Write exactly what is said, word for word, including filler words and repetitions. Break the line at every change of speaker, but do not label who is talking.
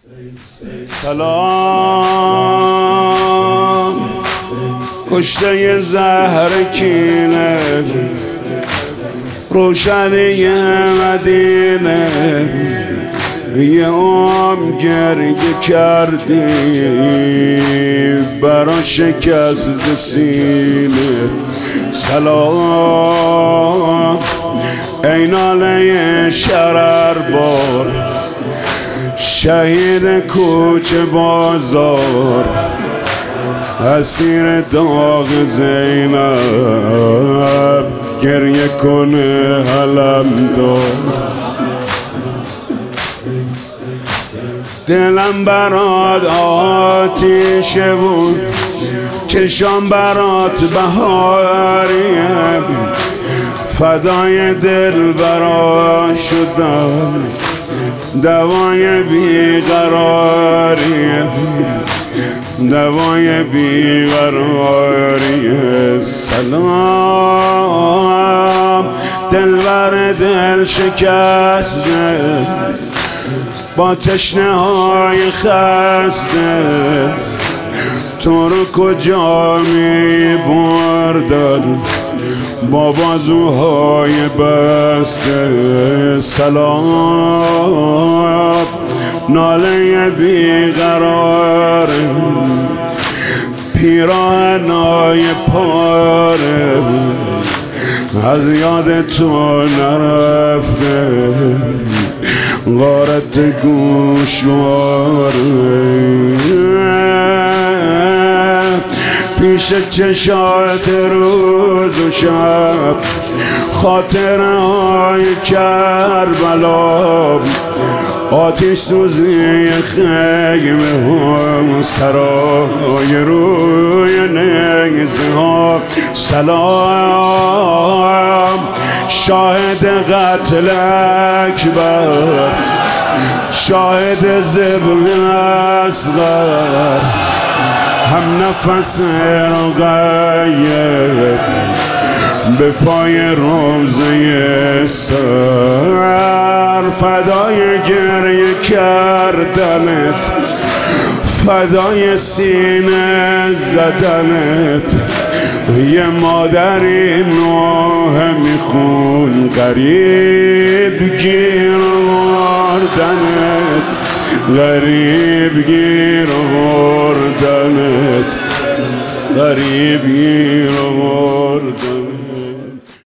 سلام کشته زهر کینه روشنی مدینه یه عمر گریه کردی برا شکست سینه. سلام ای ناله شرر بار شهید کوچه بازار اسیر داغ زینب گریه کنه علم دار. دلم برات آتیشه بود چشام برات بهاریه فدای دل برا شدم دوای بیقراریه دوای بیقراریه. سلام دلبر دل شکسته با تشنه های خسته تو رو کجا می بردن با بازوهای بسته. سلام ناله بیقراره پیراهنای پاره از یاد تو نرفته غارت گوشواره پیش چشات روز و شب خاطره های کربلا آتش سوزی خیمه ها سرای روی نیزه ها. سلام شاهد قتل اکبر شاهد ذبح اصغر هم نفس رقیب به پای روزه سر فدای گریه کردنت فدای سینه زدنت یه مادری نوح میخون غریب گیر آوردنت غریب گیر آوردنت غریب گیر آوردنت.